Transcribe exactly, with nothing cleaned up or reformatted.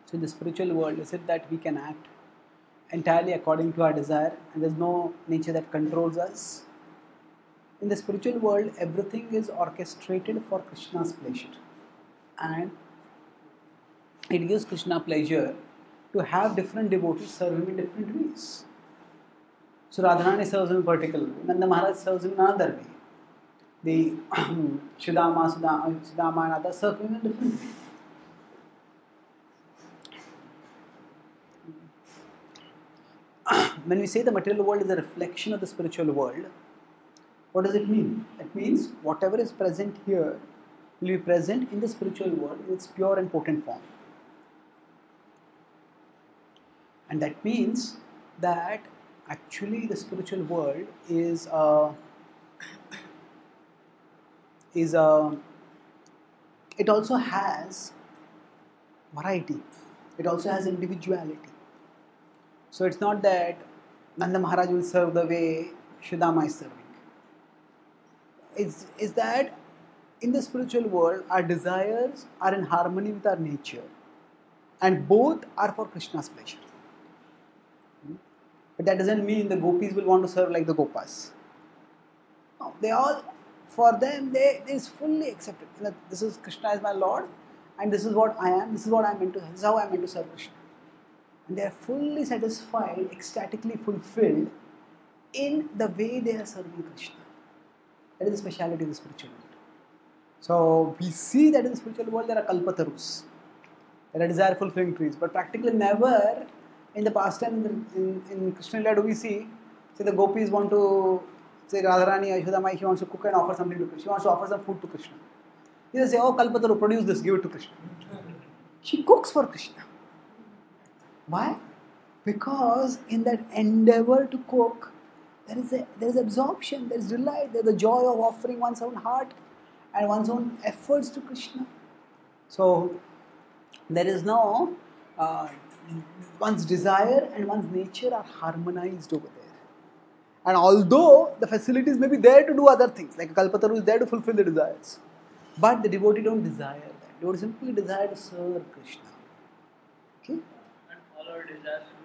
So in the spiritual world, is it that we can act entirely according to our desire and there's no nature that controls us? In the spiritual world, everything is orchestrated for Krishna's pleasure. And it gives Krishna pleasure to have different devotees serve him in different ways. So Radharani serves him in particular way. Nanda Maharaj serves him in another way. The Sudama, Sudama, Sudama and others serve him in a different way. When we say the material world is a reflection of the spiritual world, what does it mean? It means whatever is present here will be present in the spiritual world in its pure and potent form. And that means that actually the spiritual world is a, is a, it also has variety. It also has individuality. So it's not that Nanda Maharaj will serve the way Sudama is serving. It's, is that in the spiritual world, our desires are in harmony with our nature. And both are for Krishna's pleasure. But that doesn't mean the gopis will want to serve like the gopas. No, they all, for them, they, they is fully accepted. This is Krishna is my Lord, and this is what I am, this is what I am meant to, this is how I am meant to serve Krishna. And they are fully satisfied, ecstatically fulfilled in the way they are serving Krishna. That is the speciality of the spiritual world. So we see that in the spiritual world there are kalpatarus, there are desire fulfilling trees, but practically never in the past time in, in, in Krishna Lila do we see, say the gopis want to, say Radharani, Yashodamai, she wants to cook and offer something to Krishna. She wants to offer some food to Krishna. They say, oh kalpataru, produce this, give it to Krishna. She cooks for Krishna. Why? Because in that endeavor to cook, there is a, there is absorption, there is delight, there is the joy of offering one's own heart and one's own efforts to Krishna. So there is no, uh, one's desire and one's nature are harmonized over there. And although the facilities may be there to do other things, like a kalpataru is there to fulfill the desires, but the devotee don't desire that. Devotee simply desire to serve Krishna. Okay? And all our desires